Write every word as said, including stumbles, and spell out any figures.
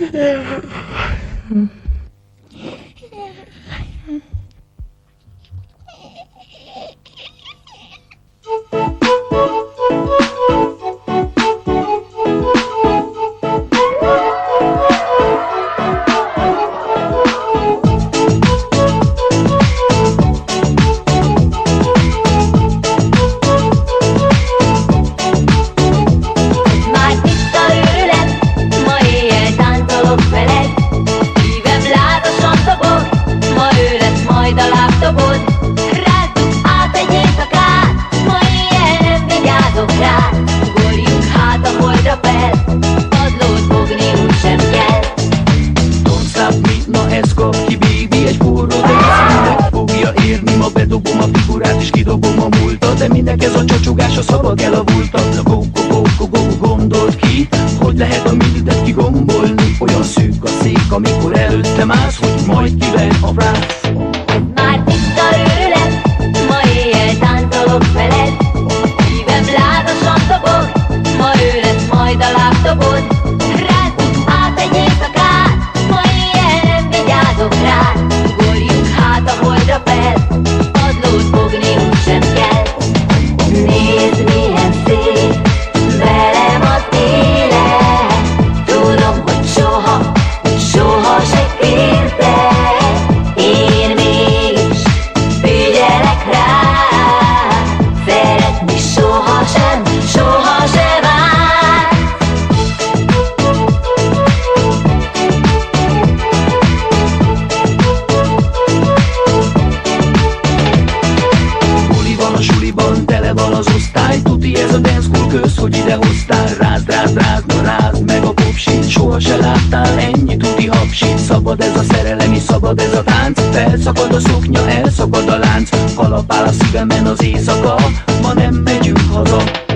De minek ez a csacsogás, a szavak elavultak. Go, go, go, go, go, gondold ki, hogy lehet a millitet kigombolni. Olyan szűk a szék, amikor előttem állsz, hogy majd kiver a vász. Már tiszta őrület, ma éjjel táncolok veled. Szívem lázasan dobog, ma ő lesz majd a lábdobod. Rántunk át egy éjszakát, ma éjjel nem vigyázok rád. Ugorjunk hát a holdra fel, padlót fogni úgysem kell. Nézd, milyen szép velem az élet. Tudom, hogy soha, soha se kérted. Én mégis figyelek rád. Szeretni sohasem, sohasem árt. Buli van a suliban, tele van az osztály. Tuti ez a dance school köz, hogy ide hoztál. Rázd, rázd, rázd, na rázd meg a popsit. Soha se láttál ennyi tuti hapsit. Szabad ez a szerelem és szabad ez a tánc. Felszakad a szoknya, elszakad a lánc. Kalapál a szívemen az éjszaka, ma nem megyünk haza.